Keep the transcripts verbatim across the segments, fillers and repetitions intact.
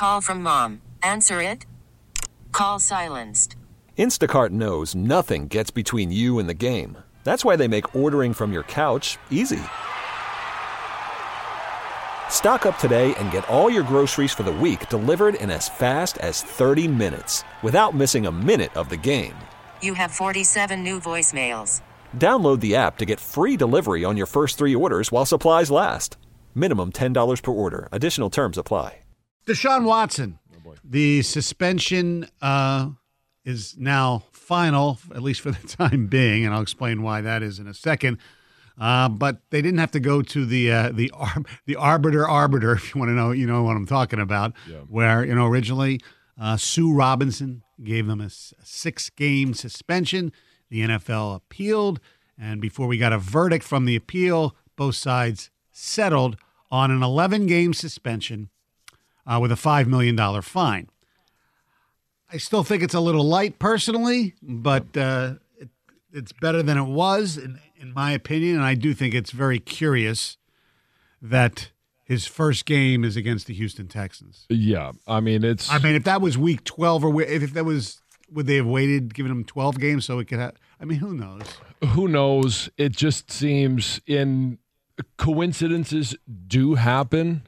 Call from mom. Answer it. Call silenced. Instacart knows nothing gets between you and the game. That's why they make ordering from your couch easy. Stock up today and get all your groceries for the week delivered in as fast as thirty minutes without missing a minute of the game. You have forty-seven new voicemails. Download the app to get free delivery on your first three orders while supplies last. Minimum ten dollars per order. Additional terms apply. Deshaun Watson. Oh the suspension uh, is now final, at least for the time being, and I'll explain why that is in a second. Uh, but they didn't have to go to the uh, the ar- the arbiter arbiter, if you want to know, you know what I'm talking about. Yeah. Where you know originally uh, Sue Robinson gave them a, s- a six-game suspension. The N F L appealed, and before we got a verdict from the appeal, both sides settled on an eleven-game suspension uh, with a five million dollars fine. I still think it's a little light personally, but uh, it, it's better than it was, in, in my opinion, and I do think it's very curious that his first game is against the Houston Texans. Yeah, I mean, it's... I mean, if that was week twelve, or if that was... Would they have waited, given him twelve games so it could have... I mean, who knows? Who knows? It just seems in coincidences do happen.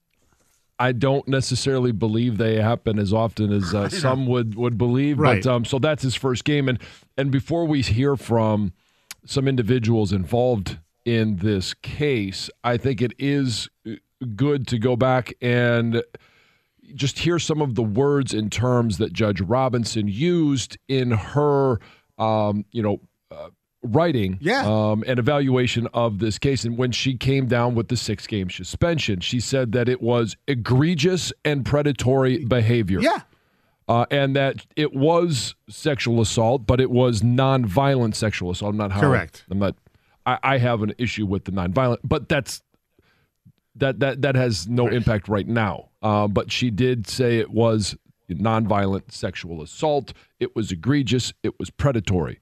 I don't necessarily believe they happen as often as uh, some would, would believe. Right. But um, so that's his first game. And, and before we hear from some individuals involved in this case, I think it is good to go back and just hear some of the words and terms that Judge Robinson used in her, um, you know, uh, writing yeah. um, and evaluation of this case. And when she came down with the six-game suspension, she said that it was egregious and predatory behavior. Yeah. Uh, and that it was sexual assault, but it was nonviolent sexual assault. I'm not how, Correct. I'm not. I, I have an issue with the nonviolent, but that's that that that has no impact right now. Uh, but she did say it was nonviolent sexual assault. It was egregious. It was predatory.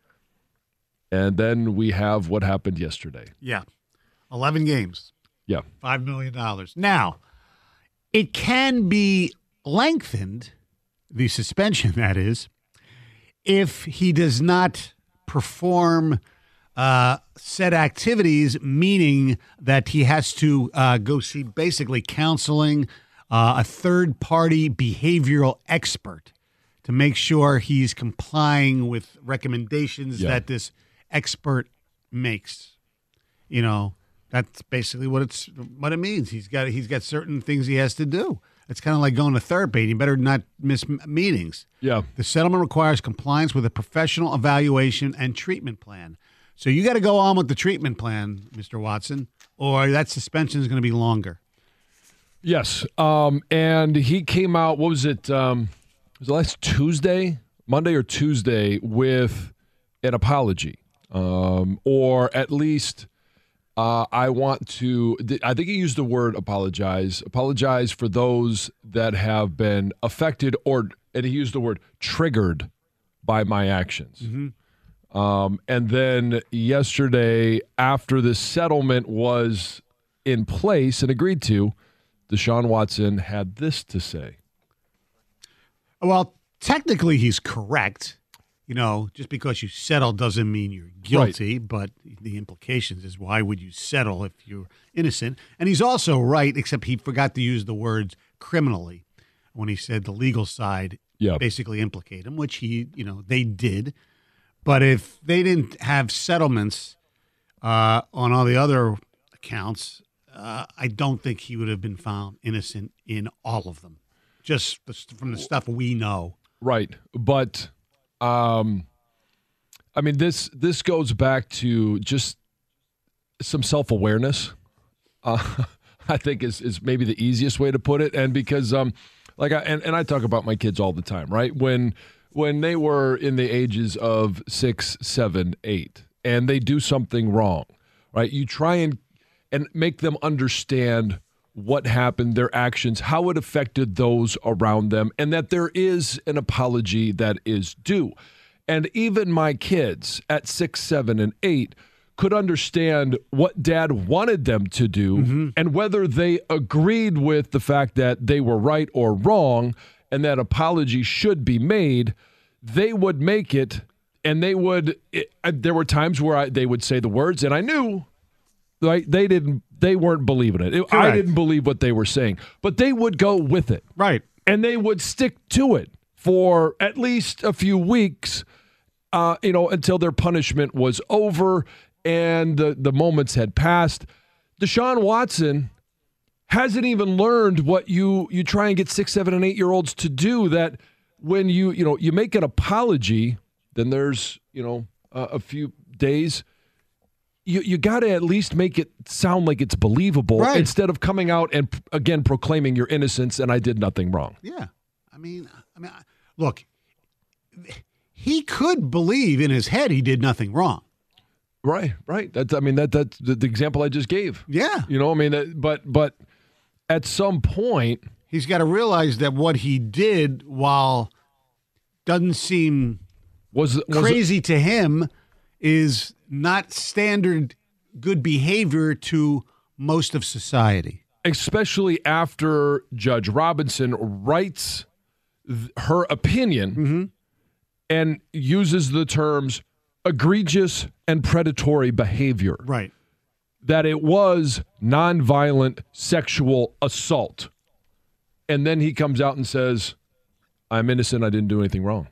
And then we have what happened yesterday. Yeah. eleven games. Yeah. five million dollars. Now, it can be lengthened, the suspension, that is, if he does not perform uh, set activities, meaning that he has to uh, go see basically counseling, uh, a third-party behavioral expert to make sure he's complying with recommendations Yeah. that this expert makes. You know, that's basically what it's what it means. He's got he's got certain things he has to do. It's kind of like going to therapy. You better not miss m- meetings. Yeah. The settlement requires compliance with a professional evaluation and treatment plan. So you got to go on with the treatment plan, Mister Watson, or that suspension is going to be longer. Yes. Um, and he came out, what was it? Um, was it last Tuesday, Monday or Tuesday, with an apology. Um, or at least uh, I want to, I think he used the word apologize. Apologize for those that have been affected or, and he used the word triggered by my actions. Mm-hmm. Um, and then yesterday, after the settlement was in place and agreed to, Deshaun Watson had this to say. Well, technically he's correct. You know, just because you settle doesn't mean you're guilty, right. But the implications is why would you settle if you're innocent? And he's also right, except he forgot to use the words criminally when he said the legal side yep. basically implicate him, which he, you know, they did. But if they didn't have settlements uh, on all the other accounts, uh, I don't think he would have been found innocent in all of them, just from the stuff we know. Right. But, um, I mean, this this goes back to just some self-awareness, uh, I think is, is maybe the easiest way to put it. And because, um, like, I, and, and I talk about my kids all the time, right? When when they were in the ages of six, seven, eight, and they do something wrong, right? You try and and make them understand what happened, their actions, how it affected those around them, and that there is an apology that is due. And even my kids at six, seven, and eight could understand what Dad wanted them to do mm-hmm. and whether they agreed with the fact that they were right or wrong and that apology should be made, they would make it, and they would it, there were times where I, they would say the words, and I knew like they didn't they weren't believing it. it I didn't believe what they were saying, but they would go with it. Right. And they would stick to it for at least a few weeks, uh, you know, until their punishment was over and the, the moments had passed. Deshaun Watson hasn't even learned what you you try and get six, seven, and eight-year-olds to do, that when you, you know, you make an apology, then there's, you know, uh, a few days. You you got to at least make it sound like it's believable right. instead of coming out and, again, proclaiming your innocence and I did nothing wrong. Yeah. I mean, I mean, look, he could believe in his head he did nothing wrong. Right, right. That's, I mean, that that's the, the example I just gave. Yeah. You know, I mean, that, but but at some point, he's got to realize that what he did, while doesn't seem was, was crazy it, to him, is not standard good behavior to most of society. Especially after Judge Robinson writes th- her opinion mm-hmm. and uses the terms egregious and predatory behavior. Right. That it was nonviolent sexual assault. And then he comes out and says, I'm innocent, I didn't do anything wrong.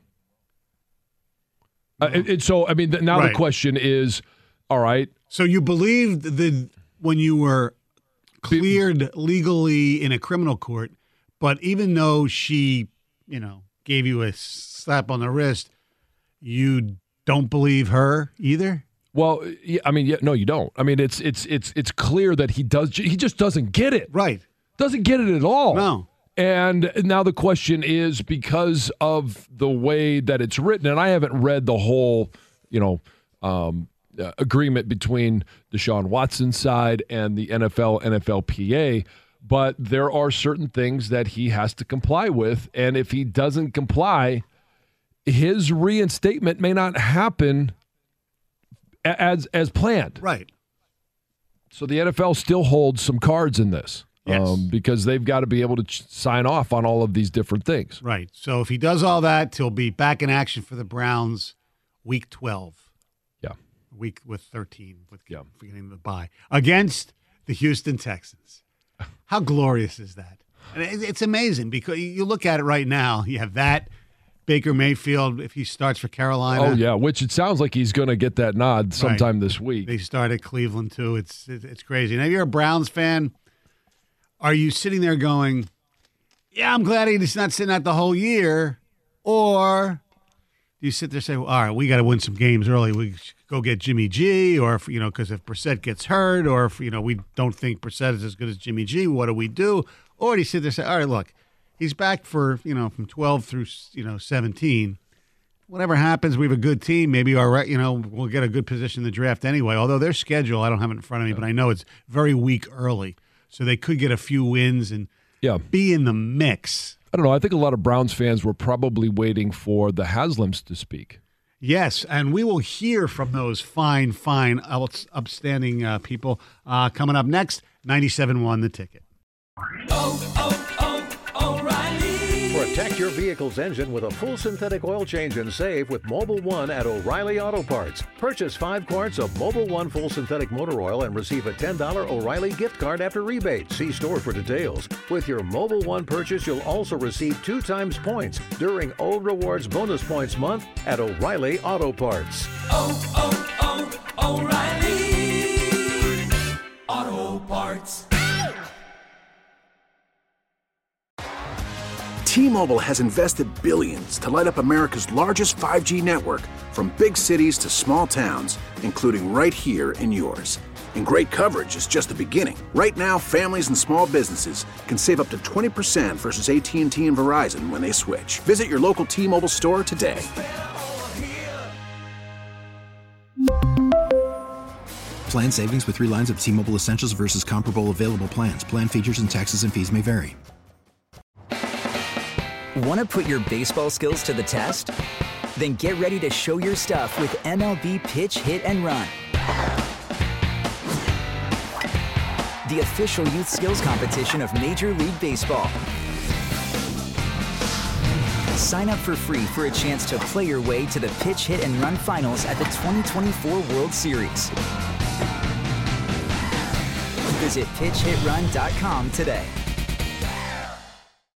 Uh, and, and so, I mean, th- now right. the question is, all right. So you believed that when you were cleared Be- legally in a criminal court, but even though she, you know, gave you a slap on the wrist, you don't believe her either? Well, yeah, I mean, yeah, no, you don't. I mean, it's it's it's it's clear that he does. He just doesn't get it. Right. Doesn't get it at all. No. And now the question is, because of the way that it's written, and I haven't read the whole, you know, um, uh, agreement between Deshaun Watson's side and the N F L, N F L P A, but there are certain things that he has to comply with, and if he doesn't comply, his reinstatement may not happen as as planned. Right. So the N F L still holds some cards in this. Yes. Um, because they've got to be able to ch- sign off on all of these different things. Right. So if he does all that, he'll be back in action for the Browns week twelve. Yeah. Week with thirteen, with yeah. forgetting the bye, against the Houston Texans. How glorious is that? And it's amazing because you look at it right now. You have that. Baker Mayfield, if he starts for Carolina. Oh, yeah, which it sounds like he's going to get that nod sometime right. this week. They started Cleveland, too. It's it's crazy. Now, if you're a Browns fan, are you sitting there going, yeah, I'm glad he's not sitting out the whole year? Or do you sit there and say, well, all right, we got to win some games early. We should go get Jimmy G, or, if, you know, because if Brissett gets hurt, or if, you know, we don't think Brissett is as good as Jimmy G, what do we do? Or do you sit there and say, all right, look, he's back for, you know, from twelve through, you know, seventeen. Whatever happens, we have a good team. Maybe our, you know, we'll get a good position in the draft anyway. Although their schedule, I don't have it in front of me, yeah. but I know it's very weak early. So they could get a few wins and yeah. be in the mix. I don't know. I think a lot of Browns fans were probably waiting for the Haslams to speak. Yes, and we will hear from those fine, fine, upstanding uh, people uh, coming up next. ninety-seven point one The Ticket. Oh, oh, oh, O'Reilly. Protect your vehicle's engine with a full synthetic oil change and save with Mobil one at O'Reilly Auto Parts. Purchase five quarts of Mobil one full synthetic motor oil and receive a ten dollars O'Reilly gift card after rebate. See store for details. With your Mobil one purchase, you'll also receive two times points during O Rewards Bonus Points Month at O'Reilly Auto Parts. Oh, oh, oh, O'Reilly Auto Parts. T-Mobile has invested billions to light up America's largest five G network, from big cities to small towns, including right here in yours. And great coverage is just the beginning. Right now, families and small businesses can save up to twenty percent versus A T and T and Verizon when they switch. Visit your local T-Mobile store today. Plan savings with three lines of T-Mobile Essentials versus comparable available plans. Plan features and taxes and fees may vary. Want to put your baseball skills to the test? Then get ready to show your stuff with M L B Pitch, Hit, and Run. the official youth skills competition of Major League Baseball. Sign up for free for a chance to play your way to the Pitch Hit and Run Finals at the twenty twenty-four World Series. Visit pitch hit run dot com today.